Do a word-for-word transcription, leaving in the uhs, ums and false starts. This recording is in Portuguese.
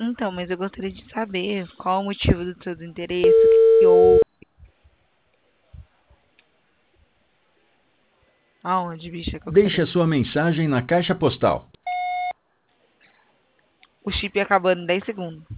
Então, mas eu gostaria de saber qual o motivo do seu desinteresse, o que que houve, aonde, bicha, que eu Deixe quero. a sua mensagem na caixa postal. O chip acabando em dez segundos.